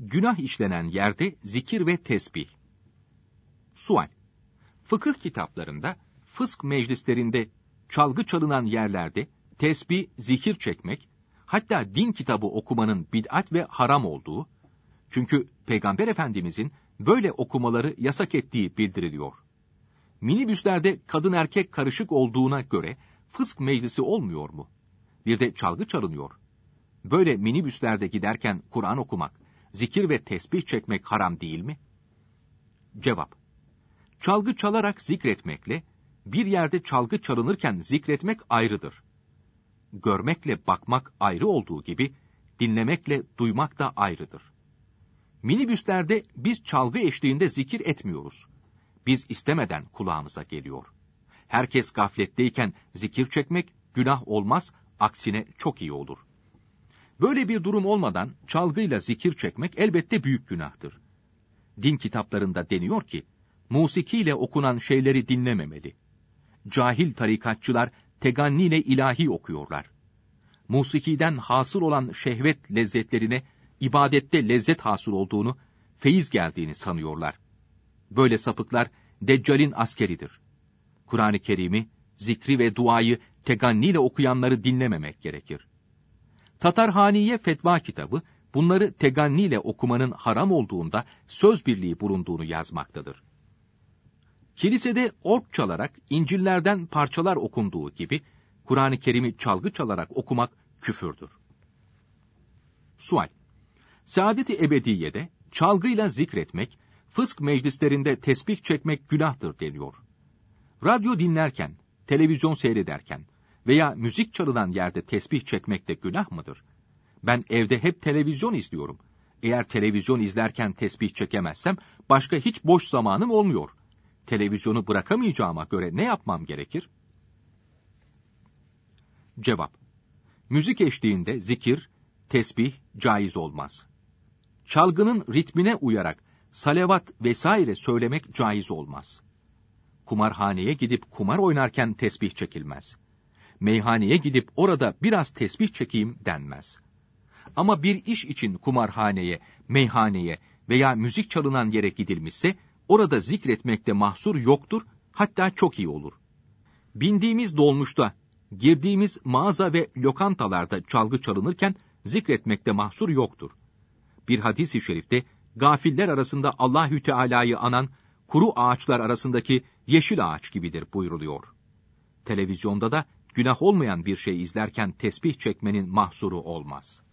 günah işlenen yerde zikir ve tesbih. Sual: Fıkıh kitaplarında, fısk meclislerinde, çalgı çalınan yerlerde tesbih, zikir çekmek, hatta din kitabı okumanın bid'at ve haram olduğu, çünkü Peygamber Efendimizin böyle okumaları yasak ettiği bildiriliyor. Minibüslerde kadın erkek karışık olduğuna göre fısk meclisi olmuyor mu? Bir de çalgı çalınıyor. Böyle minibüslerde giderken Kur'an okumak, zikir ve tesbih çekmek haram değil mi? Cevap: Çalgı çalarak zikretmekle, bir yerde çalgı çalınırken zikretmek ayrıdır. Görmekle bakmak ayrı olduğu gibi, dinlemekle duymak da ayrıdır. Minibüslerde biz çalgı eşliğinde zikir etmiyoruz. Biz istemeden kulağımıza geliyor. Herkes gafletteyken zikir çekmek günah olmaz, aksine çok iyi olur. Böyle bir durum olmadan çalgıyla zikir çekmek elbette büyük günahtır. Din kitaplarında deniyor ki, musikiyle okunan şeyleri dinlememeli. Cahil tarikatçılar teganniyle ilahi okuyorlar. Musikiden hasıl olan şehvet lezzetlerine, ibadette lezzet hasıl olduğunu, feyiz geldiğini sanıyorlar. Böyle sapıklar Deccal'in askeridir. Kur'an-ı Kerim'i, zikri ve duayı teganniyle okuyanları dinlememek gerekir. Tatarhaniye Fetva kitabı, bunları teganniyle okumanın haram olduğunda söz birliği bulunduğunu yazmaktadır. Kilisede org çalarak İncil'lerden parçalar okunduğu gibi, Kur'an-ı Kerim'i çalgı çalarak okumak küfürdür. Sual: Saadet-i Ebediye'de çalgıyla zikretmek, fısk meclislerinde tesbih çekmek günahtır deniyor. Radyo dinlerken, televizyon seyrederken veya müzik çalınan yerde tesbih çekmek de günah mıdır? Ben evde hep televizyon izliyorum. Eğer televizyon izlerken tesbih çekemezsem, başka hiç boş zamanım olmuyor. Televizyonu bırakamayacağıma göre ne yapmam gerekir? Cevap: Müzik eşliğinde zikir, tesbih caiz olmaz. Çalgının ritmine uyarak salavat vesaire söylemek caiz olmaz. Kumarhaneye gidip kumar oynarken tesbih çekilmez. Meyhaneye gidip orada biraz tesbih çekeyim denmez. Ama bir iş için kumarhaneye, meyhaneye veya müzik çalınan yere gidilmişse, orada zikretmekte mahsur yoktur, hatta çok iyi olur. Bindiğimiz dolmuşta, girdiğimiz mağaza ve lokantalarda çalgı çalınırken zikretmekte mahsur yoktur. Bir hadis-i şerifte, gafiller arasında Allahü Teala'yı anan, kuru ağaçlar arasındaki yeşil ağaç gibidir buyruluyor. Televizyonda da günah olmayan bir şey izlerken tesbih çekmenin mahsuru olmaz.